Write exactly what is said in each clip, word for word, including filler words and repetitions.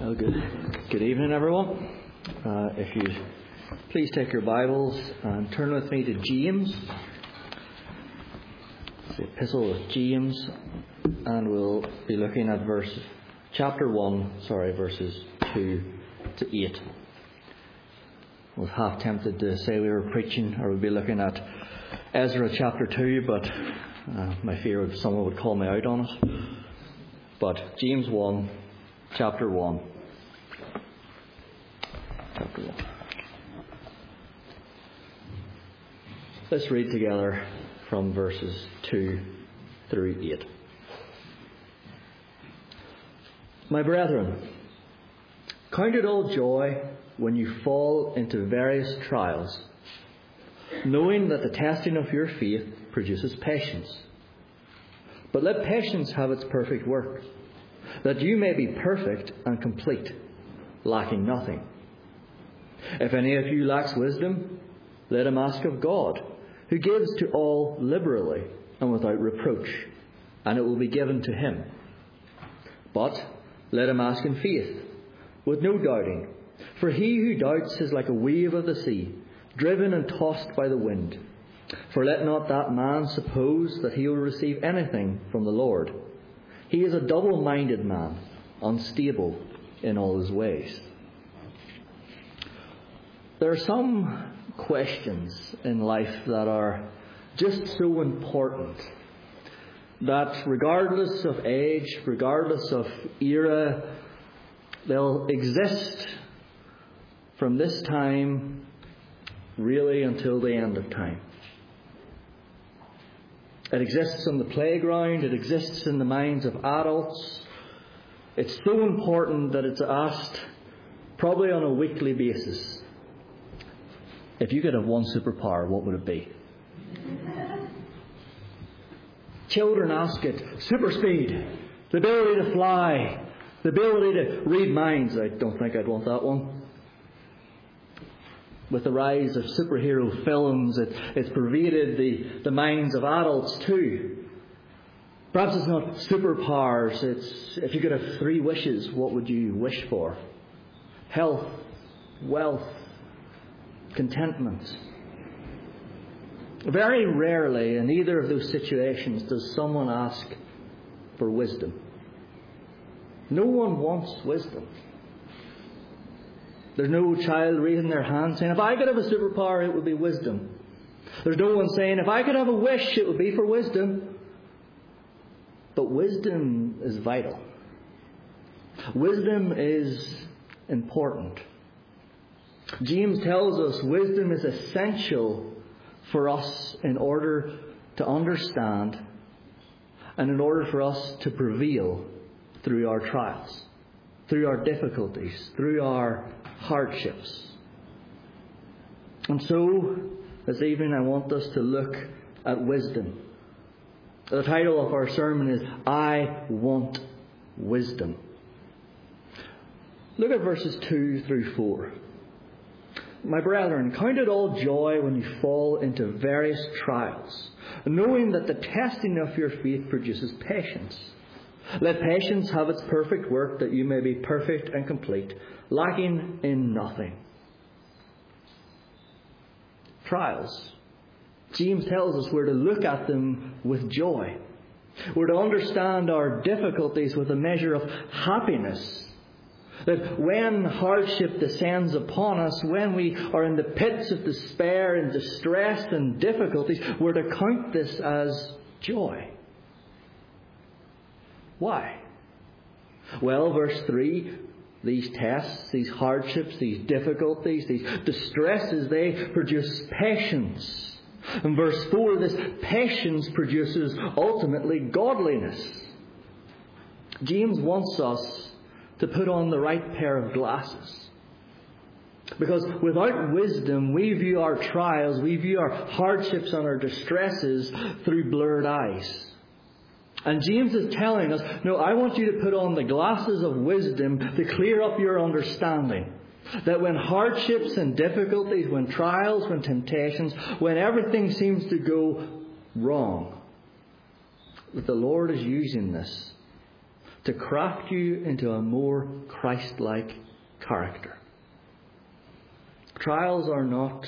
Well, good, good evening, everyone. Uh, if you please take your Bibles and turn with me to James, it's the Epistle of James, and we'll be looking at verse, chapter one, sorry, verses two to eight. I was half tempted to say we were preaching, or we'd be looking at Ezra chapter two, but uh, my fear was someone would call me out on it. But James one, chapter one. Chapter one. Let's read together from verses two through eight. My brethren, count it all joy when you fall into various trials, knowing that the testing of your faith produces patience. But let patience have its perfect work, that you may be perfect and complete, lacking nothing. If any of you lacks wisdom, let him ask of God, who gives to all liberally and without reproach, and it will be given to him. But let him ask in faith, with no doubting. For he who doubts is like a wave of the sea, driven and tossed by the wind. For let not that man suppose that he will receive anything from the Lord. He is a double-minded man, unstable in all his ways. There are some questions in life that are just so important that regardless of age, regardless of era, they'll exist from this time really until the end of time. It exists on the playground. It exists in the minds of adults. It's so important that it's asked probably on a weekly basis. If you could have one superpower, what would it be? Children ask it. Super speed. The ability to fly. The ability to read minds. I don't think I'd want that one. With the rise of superhero films, it, it's pervaded the, the minds of adults too. Perhaps it's not superpowers. It's if you could have three wishes, what would you wish for? Health, wealth, contentment. Very rarely in either of those situations does someone ask for wisdom. No one wants wisdom. There's no child raising their hand saying, if I could have a superpower, it would be wisdom. There's no one saying, if I could have a wish, it would be for wisdom. But wisdom is vital. Wisdom is important. James tells us wisdom is essential for us in order to understand and in order for us to prevail through our trials, through our difficulties, through our hardships. And so, this evening I want us to look at wisdom. The title of our sermon is, I Want Wisdom. Look at verses two through four. My brethren, count it all joy when you fall into various trials, knowing that the testing of your faith produces patience. Let patience have its perfect work, that you may be perfect and complete, lacking in nothing. Trials. James tells us we're to look at them with joy. We're to understand our difficulties with a measure of happiness. That when hardship descends upon us, when we are in the pits of despair and distress and difficulties, we're to count this as joy. Why? Well, verse three, these tests, these hardships, these difficulties, these distresses, they produce patience. And verse four, this patience produces ultimately godliness. James wants us to put on the right pair of glasses. Because without wisdom, we view our trials, we view our hardships and our distresses through blurred eyes. And James is telling us, no, I want you to put on the glasses of wisdom to clear up your understanding. That when hardships and difficulties, when trials, when temptations, when everything seems to go wrong, that the Lord is using this to craft you into a more Christ-like character. Trials are not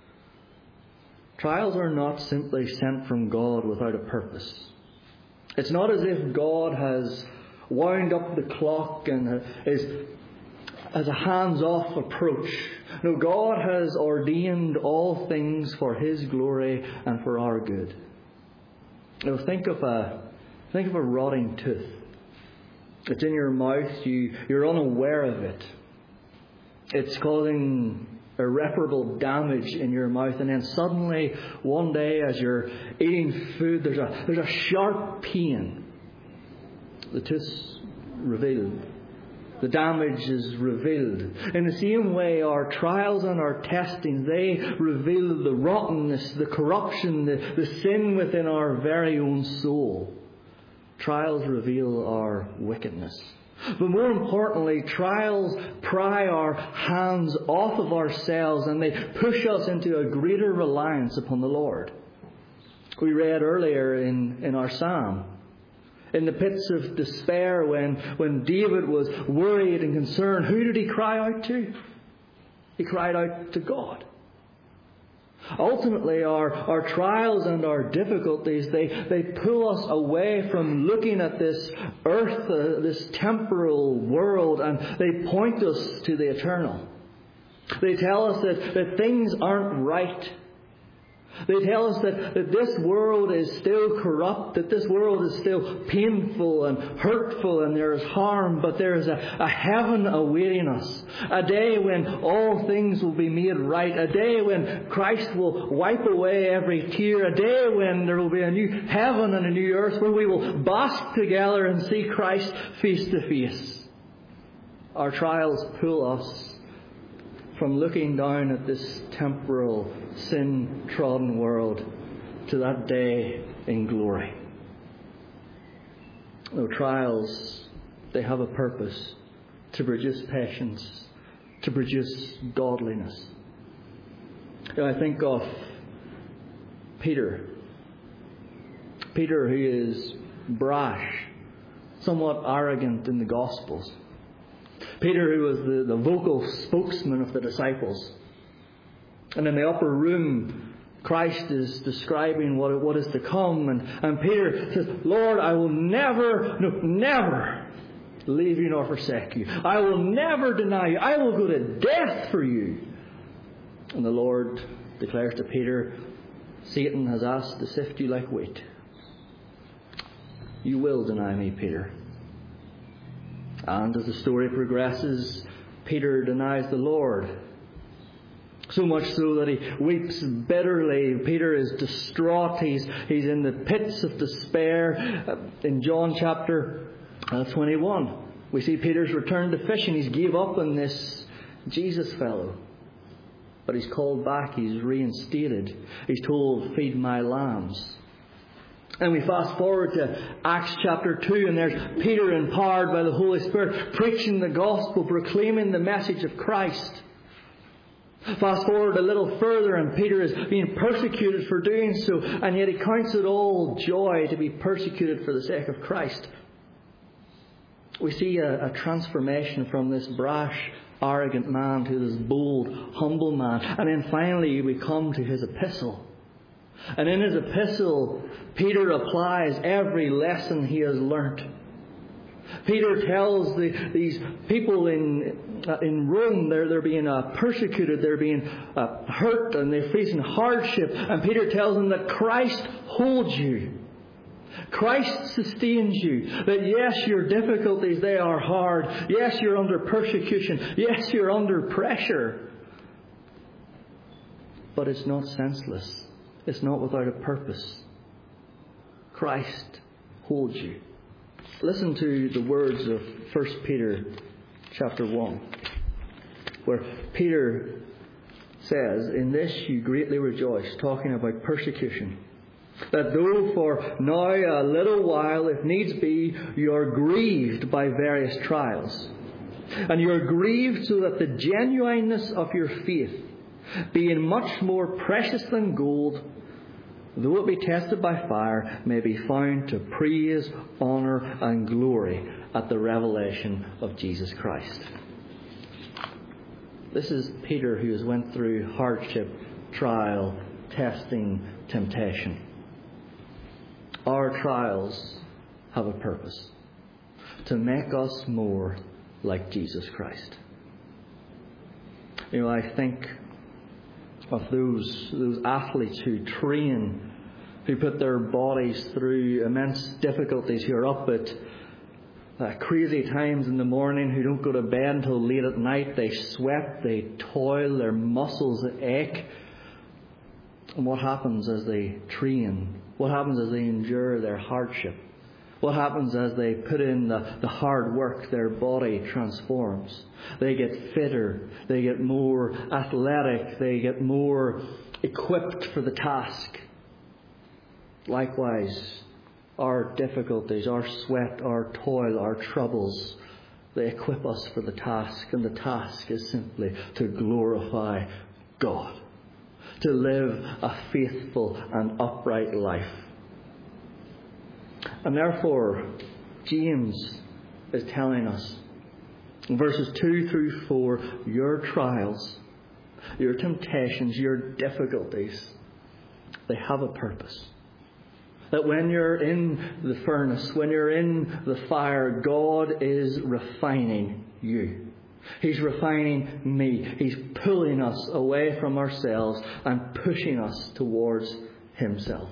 trials are not simply sent from God without a purpose. It's not as if God has wound up the clock and is as a hands-off approach. No, God has ordained all things for His glory and for our good. Now think of a think of a rotting tooth. It's in your mouth. You you're unaware of it. It's causing irreparable damage in your mouth, and then suddenly one day, as you're eating food, there's a there's a sharp pain. The tooth's revealed. The damage is revealed. In the same way, our trials and our testing, they reveal the rottenness, the corruption, the, the sin within our very own soul. Trials reveal our wickedness. But more importantly, trials pry our hands off of ourselves and they push us into a greater reliance upon the Lord. We read earlier in, in our psalm, in the pits of despair, when, when David was worried and concerned, who did he cry out to? He cried out to God. Ultimately, our, our trials and our difficulties, they, they pull us away from looking at this earth, uh, this temporal world, and they point us to the eternal. They tell us that, that things aren't right. They tell us that, that this world is still corrupt, that this world is still painful and hurtful, and there is harm, but there is a, a heaven awaiting us. A day when all things will be made right. A day when Christ will wipe away every tear. A day when there will be a new heaven and a new earth where we will bask together and see Christ face to face. Our trials pull us from looking down at this temporal, sin-trodden world to that day in glory. No, trials, they have a purpose: to produce patience, to produce godliness. And I think of Peter. Peter, who is brash, somewhat arrogant in the Gospels. Peter, who was the, the vocal spokesman of the disciples. And in the upper room, Christ is describing what, what is to come. And, and Peter says, Lord, I will never, no, never leave you nor forsake you. I will never deny you. I will go to death for you. And the Lord declares to Peter, Satan has asked to sift you like wheat. You will deny me, Peter. And as the story progresses, Peter denies the Lord. So much so that he weeps bitterly. Peter is distraught. He's, he's in the pits of despair. In John chapter twenty-one, we see Peter's return to fishing. He's gave up on this Jesus fellow. But he's called back. He's reinstated. He's told, feed my lambs. And we fast forward to Acts chapter two, and there's Peter, empowered by the Holy Spirit, preaching the gospel, proclaiming the message of Christ. Fast forward a little further, and Peter is being persecuted for doing so, and yet he counts it all joy to be persecuted for the sake of Christ. We see a, a transformation from this brash, arrogant man to this bold, humble man. And then finally we come to his epistle. And in his epistle, Peter applies every lesson he has learnt. Peter tells the, these people in uh, in Rome, they're, they're being uh, persecuted, they're being uh, hurt, and they're facing hardship. And Peter tells them that Christ holds you. Christ sustains you. That yes, your difficulties, they are hard. Yes, you're under persecution. Yes, you're under pressure. But it's not senseless. It's not without a purpose. Christ holds you. Listen to the words of First Peter chapter one, where Peter says, in this you greatly rejoice, talking about persecution, that though for now a little while, if needs be, you are grieved by various trials. And you are grieved so that the genuineness of your faith, being much more precious than gold, though it be tested by fire, may be found to praise, honour and glory at the revelation of Jesus Christ. This is Peter, who has went through hardship, trial, testing, temptation. Our trials have a purpose: to make us more like Jesus Christ. You know, I think of those those athletes who train, who put their bodies through immense difficulties, who are up at uh, crazy times in the morning, who don't go to bed until late at night. They sweat, they toil, their muscles ache. And what happens as they train? What happens as they endure their hardship? What happens as they put in the, the hard work? Their body transforms. They get fitter. They get more athletic. They get more equipped for the task. Likewise, our difficulties, our sweat, our toil, our troubles, they equip us for the task. And the task is simply to glorify God, to live a faithful and upright life. And therefore, James is telling us in verses two through four, your trials, your temptations, your difficulties, they have a purpose. That when you're in the furnace, when you're in the fire, God is refining you. He's refining me. He's pulling us away from ourselves and pushing us towards Himself.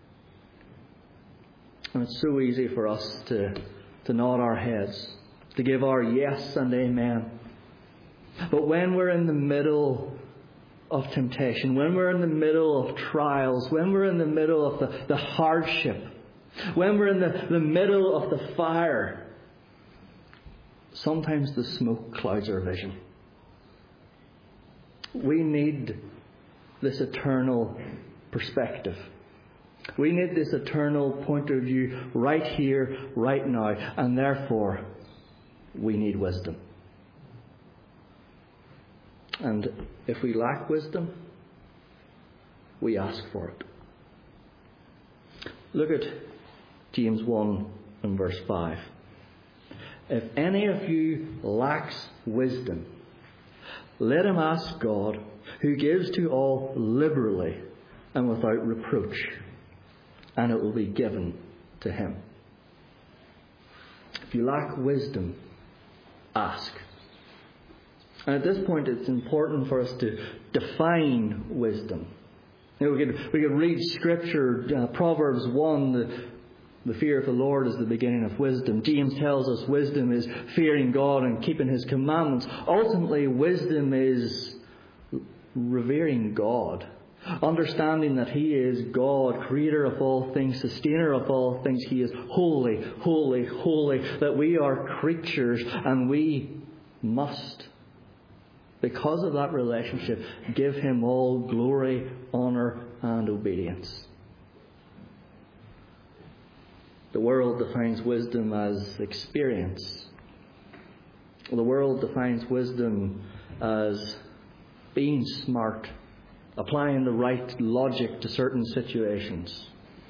And it's so easy for us to, to nod our heads, to give our yes and amen. But when we're in the middle of temptation, when we're in the middle of trials, when we're in the middle of the, the hardship, when we're in the, the middle of the fire, sometimes the smoke clouds our vision. We need this eternal perspective. We need this eternal point of view right here, right now, and therefore we need wisdom. And if we lack wisdom, we ask for it. Look at James one and verse five. If any of you lacks wisdom, let him ask God, who gives to all liberally and without reproach, and it will be given to him. If you lack wisdom, ask. And at this point, it's important for us to define wisdom. You know, we could we could read Scripture, uh, Proverbs one. The, the fear of the Lord is the beginning of wisdom. James tells us wisdom is fearing God and keeping His commandments. Ultimately, wisdom is revering God, understanding that He is God, creator of all things, sustainer of all things. He is holy, holy, holy. That we are creatures and we must, because of that relationship, give Him all glory, honour and obedience. The world defines wisdom as experience. The world defines wisdom as being smart, applying the right logic to certain situations.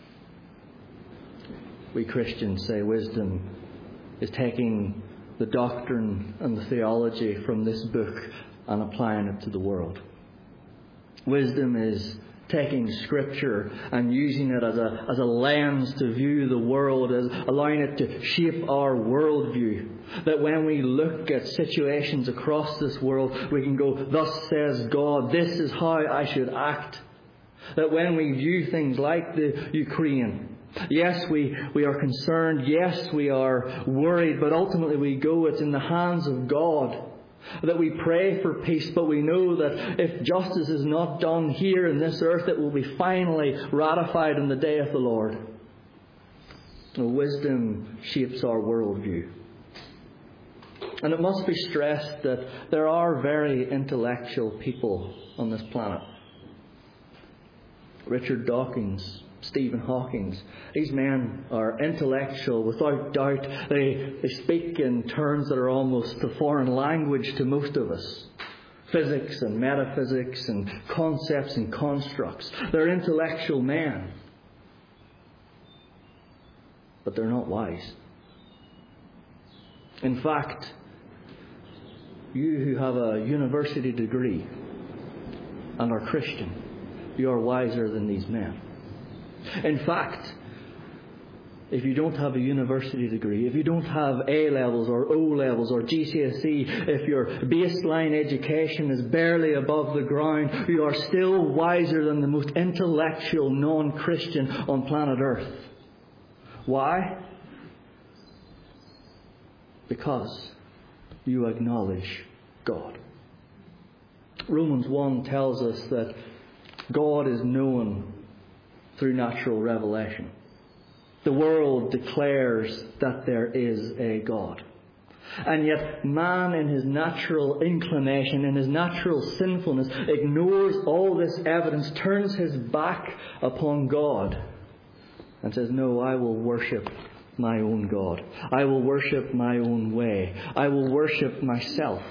We Christians say wisdom is taking the doctrine and the theology from this book and applying it to the world. Wisdom is taking Scripture and using it as a as a lens to view the world, as allowing it to shape our worldview. That when we look at situations across this world, we can go, thus says God, this is how I should act. That when we view things like the Ukraine, yes, we, we are concerned, yes, we are worried, but ultimately we go, it's in the hands of God. That we pray for peace, but we know that if justice is not done here in this earth, it will be finally ratified in the day of the Lord. Wisdom shapes our worldview. And it must be stressed that there are very intellectual people on this planet. Richard Dawkins, Stephen Hawking. These men are intellectual without doubt. They, they speak in terms that are almost a foreign language to most of us. Physics and metaphysics and concepts and constructs. They're intellectual men. but they're not wise. In fact, you who have a university degree and are Christian, you are wiser than these men. In fact, if you don't have a university degree, if you don't have A levels or O levels or G C S E, if your baseline education is barely above the ground, you are still wiser than the most intellectual non-Christian on planet Earth. Why? Because you acknowledge God. Romans one tells us that God is known through natural revelation. The world declares that there is a God. And yet man in his natural inclination, in his natural sinfulness, ignores all this evidence, turns his back upon God and says, no, I will worship my own God. I will worship my own way. I will worship myself.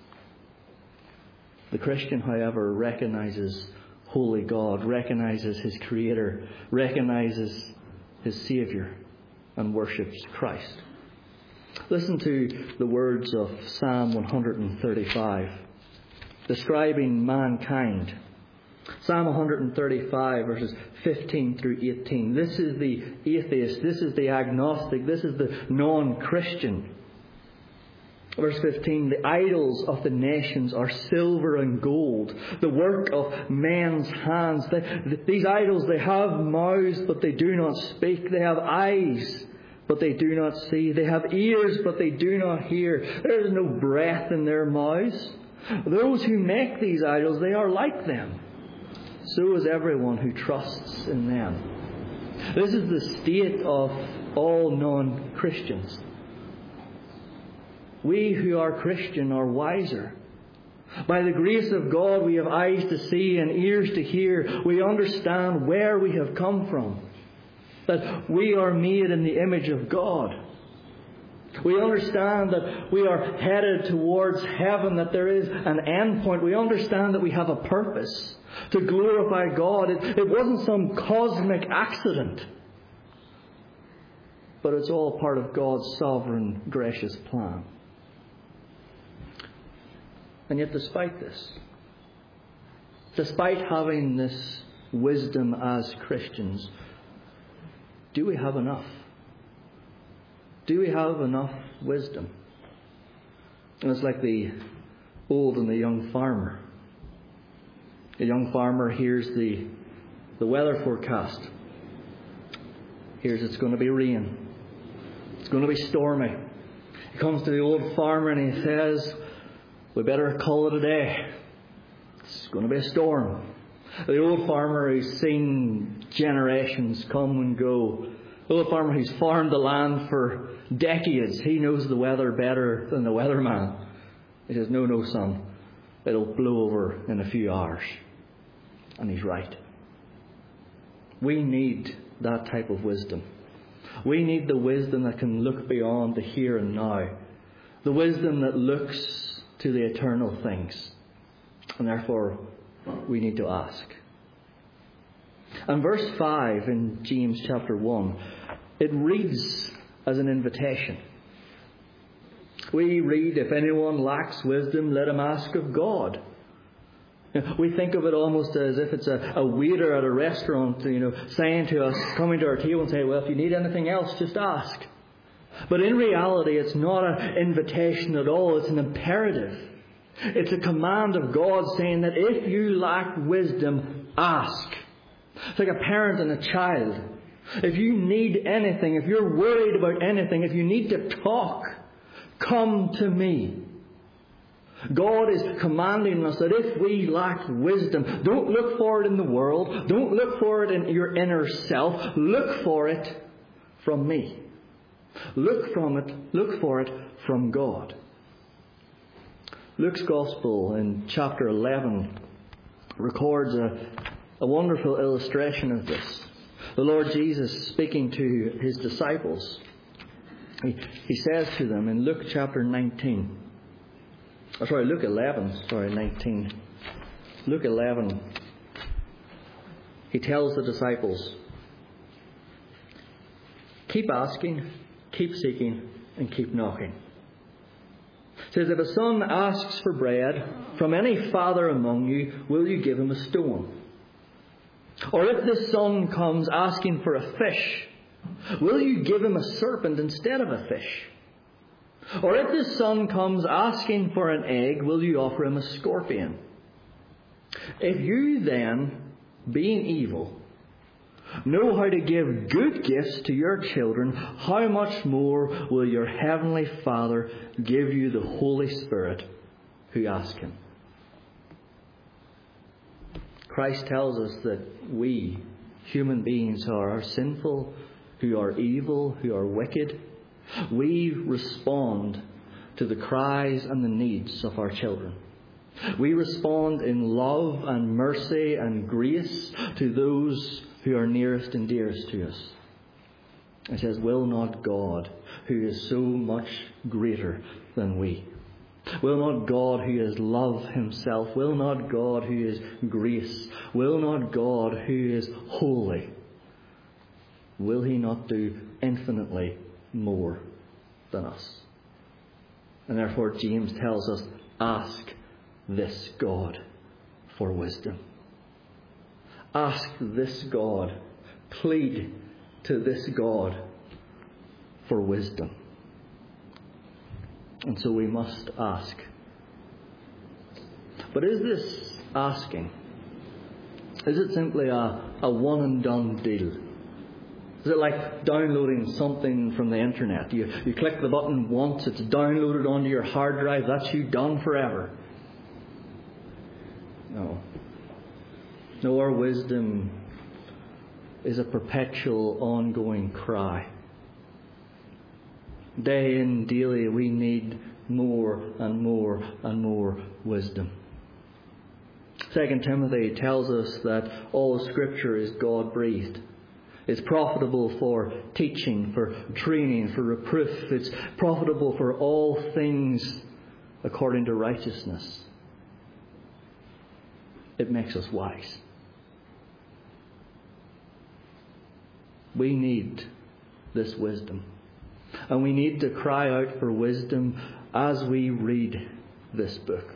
The Christian, however, recognizes holy God, recognizes his Creator, recognizes his Saviour, and worships Christ. Listen to the words of Psalm one thirty-five, describing mankind. Psalm one thirty-five, verses fifteen through eighteen. This is the atheist, this is the agnostic, this is the non-Christian. Verse fifteen, the idols of the nations are silver and gold, the work of men's hands. They, these idols, they have mouths, but they do not speak. They have eyes, but they do not see. They have ears, but they do not hear. There is no breath in their mouths. Those who make these idols, they are like them. So is everyone who trusts in them. This is the state of all non-Christians. We who are Christian are wiser. By the grace of God, we have eyes to see and ears to hear. We understand where we have come from. That we are made in the image of God. We understand that we are headed towards heaven, that there is an end point. We understand that we have a purpose to glorify God. It, it wasn't some cosmic accident, but it's all part of God's sovereign, gracious plan. And yet despite this, despite having this wisdom as Christians, do we have enough? Do we have enough wisdom? And it's like the old and the young farmer. The young farmer hears the, the weather forecast. Hears it's going to be rain. It's going to be stormy. He comes to the old farmer and he says, we better call it a day. It's going to be a storm. The old farmer who's seen generations come and go. The old farmer who's farmed the land for decades. He knows the weather better than the weatherman. He says, no, no, son. It'll blow over in a few hours. And he's right. We need that type of wisdom. We need the wisdom that can look beyond the here and now. The wisdom that looks to the eternal things. And therefore, we need to ask. And verse five in James chapter one, it reads as an invitation. We read, if anyone lacks wisdom, let him ask of God. We think of it almost as if it's a, a waiter at a restaurant, you know, saying to us, coming to our table and saying, well, if you need anything else, just ask. But in reality, it's not an invitation at all. It's an imperative. It's a command of God saying that if you lack wisdom, ask. It's like a parent and a child. If you need anything, if you're worried about anything, if you need to talk, come to me. God is commanding us that if we lack wisdom, don't look for it in the world. Don't look for it in your inner self. Look for it from me. Look from it, look for it from God. Luke's Gospel in chapter eleven records a, a wonderful illustration of this. The Lord Jesus speaking to his disciples. He, he says to them in Luke chapter nineteen. Oh, sorry, Luke eleven. Sorry, nineteen. Luke eleven. He tells the disciples, Keep asking, keep seeking, and keep knocking. It says, if a son asks for bread from any father among you, will you give him a stone? Or if this son comes asking for a fish, will you give him a serpent instead of a fish? Or if this son comes asking for an egg, will you offer him a scorpion? If you then, being evil, know how to give good gifts to your children, how much more will your heavenly Father give you the Holy Spirit who ask him? Christ tells us that we, human beings, who are sinful, who are evil, who are wicked, we respond to the cries and the needs of our children. We respond in love and mercy and grace to those who are nearest and dearest to us. It says, will not God, who is so much greater than we, will not God, who is love himself, will not God, who is grace, will not God, who is holy, will he not do infinitely more than us? And therefore James tells us, ask this God for wisdom. Ask this God, plead to this God for wisdom. And so we must ask. But is this asking, is it simply a, a one and done deal? Is it like downloading something from the internet? You, you click the button once, it's downloaded onto your hard drive, that's you done forever. No. No, our wisdom is a perpetual, ongoing cry. Day in, daily, we need more and more and more wisdom. Second Timothy tells us that all Scripture is God-breathed. It's profitable for teaching, for training, for reproof. It's profitable for all things according to righteousness. It makes us wise. We need this wisdom. And we need to cry out for wisdom as we read this book.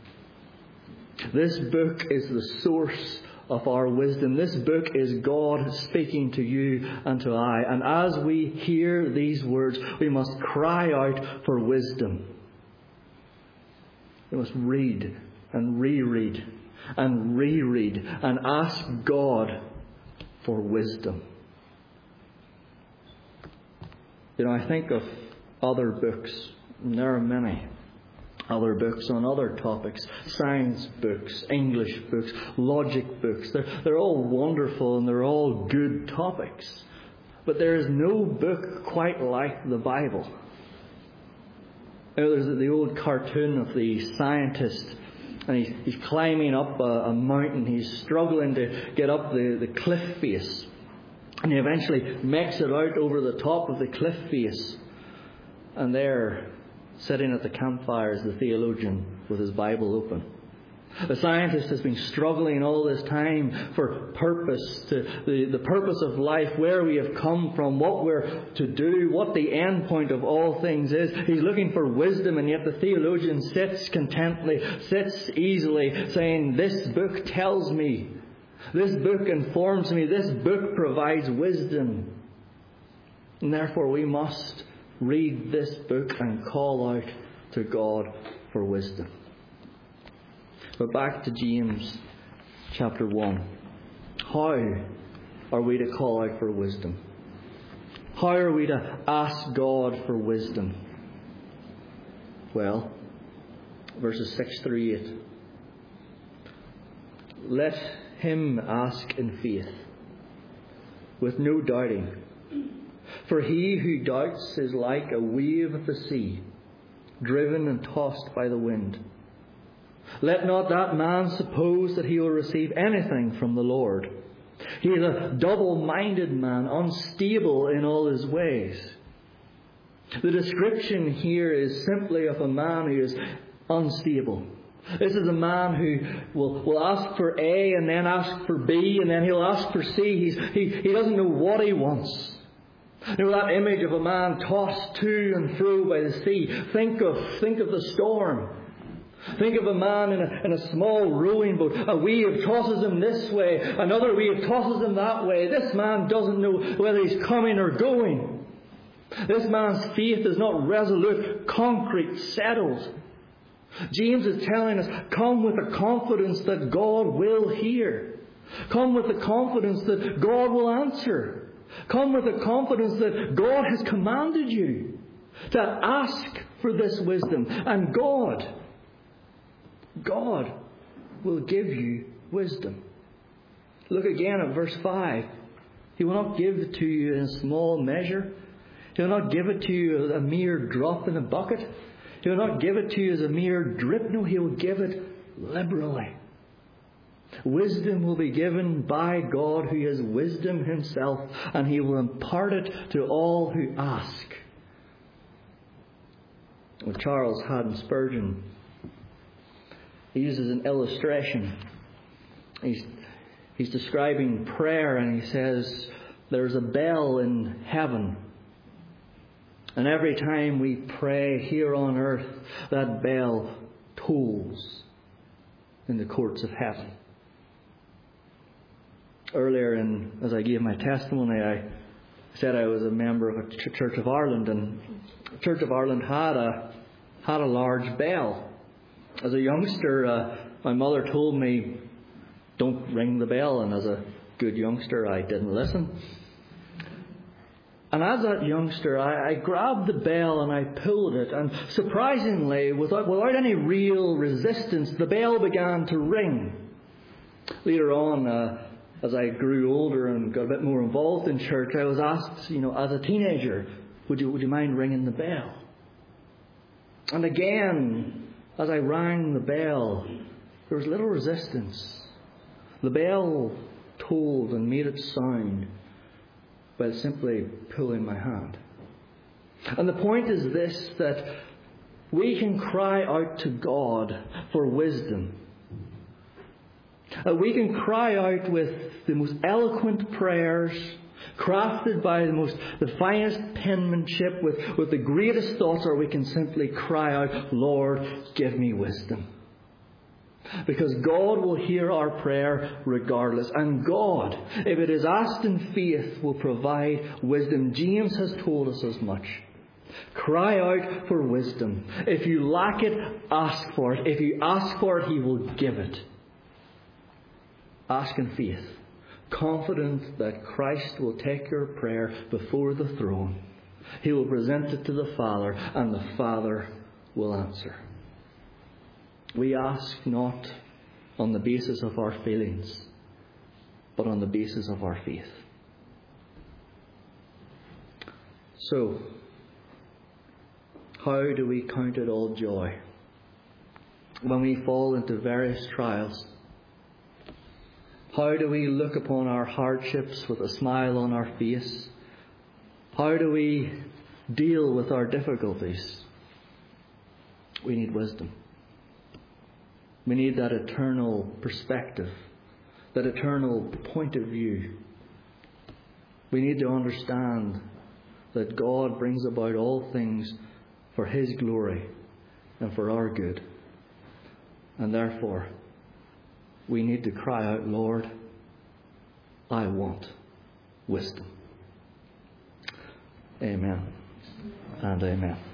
This book is the source of our wisdom. This book is God speaking to you and to I. And as we hear these words, we must cry out for wisdom. We must read and reread and reread and ask God for wisdom. You know, I think of other books, and there are many other books on other topics, science books, English books, logic books. They're, they're all wonderful and they're all good topics. But there is no book quite like the Bible. You know, there's the old cartoon of the scientist, and he's, he's climbing up a, a mountain. He's struggling to get up the, the cliff face. And he eventually makes it out over the top of the cliff face. And there, sitting at the campfire, is the theologian with his Bible open. The scientist has been struggling all this time for purpose, to the, the purpose of life, where we have come from, what we're to do, what the end point of all things is. He's looking for wisdom, and yet the theologian sits contently, sits easily, saying, this book tells me, this book informs me, this book provides wisdom. And therefore we must read this book and call out to God for wisdom. But back to James chapter one. How are we to call out for wisdom? How are we to ask God for wisdom? Well, verses six through eight. Let him ask in faith, with no doubting. For he who doubts is like a wave of the sea, driven and tossed by the wind. Let not that man suppose that he will receive anything from the Lord. He is a double-minded man, unstable in all his ways. The description here is simply of a man who is unstable. This is a man who will, will ask for A and then ask for B and then he'll ask for C. He's, he, he doesn't know what he wants. You know that image of a man tossed to and fro by the sea. Think of, think of the storm. Think of a man in a, in a small rowing boat. A wave tosses him this way. Another wave tosses him that way. This man doesn't know whether he's coming or going. This man's faith is not resolute, concrete, settled. James is telling us, come with the confidence that God will hear. Come with the confidence that God will answer. Come with the confidence that God has commanded you to ask for this wisdom. And God, God will give you wisdom. Look again at verse five. He will not give it to you in a small measure. He will not give it to you as a mere drop in a bucket. He will not give it to you as a mere drip. No, He will give it liberally. Wisdom will be given by God, who is wisdom Himself, and He will impart it to all who ask. Well, Charles Haddon Spurgeon, he uses an illustration. He's, he's describing prayer, and he says, there's a bell in heaven. And every time we pray here on earth, that bell tolls in the courts of heaven. Earlier, in, as I gave my testimony, I said I was a member of a Church of Ireland, and Church of Ireland had a had a large bell. As a youngster, uh, my mother told me, "Don't ring the bell," and as a good youngster, I didn't listen. And as that youngster, I, I grabbed the bell and I pulled it, and surprisingly, without, without any real resistance, the bell began to ring. Later on, uh, as I grew older and got a bit more involved in church, I was asked, you know, as a teenager, would you would you mind ringing the bell? And again, as I rang the bell, there was little resistance. The bell tolled and made its sound by simply pulling my hand. And the point is this, that we can cry out to God for wisdom. Uh, we can cry out with the most eloquent prayers, crafted by the most, the finest penmanship, with, with the greatest thoughts, or we can simply cry out, Lord, give me wisdom. Because God will hear our prayer regardless. And God, if it is asked in faith, will provide wisdom. James has told us as much. Cry out for wisdom. If you lack it, ask for it. If you ask for it, He will give it. Ask in faith, confident that Christ will take your prayer before the throne. He will present it to the Father, and the Father will answer. We ask not on the basis of our feelings, but on the basis of our faith. So, how do we count it all joy when we fall into various trials? How do we look upon our hardships with a smile on our face? How do we deal with our difficulties? We need wisdom. We need that eternal perspective, that eternal point of view. We need to understand that God brings about all things for His glory and for our good. And therefore, we need to cry out, Lord, I want wisdom. Amen and amen.